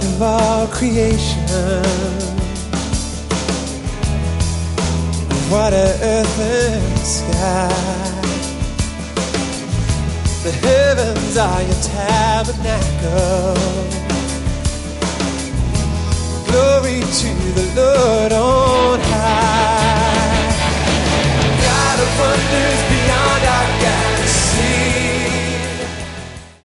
Lord of all creation. Water, earth, and sky. The heavens are your tabernacle. Glory to the Lord on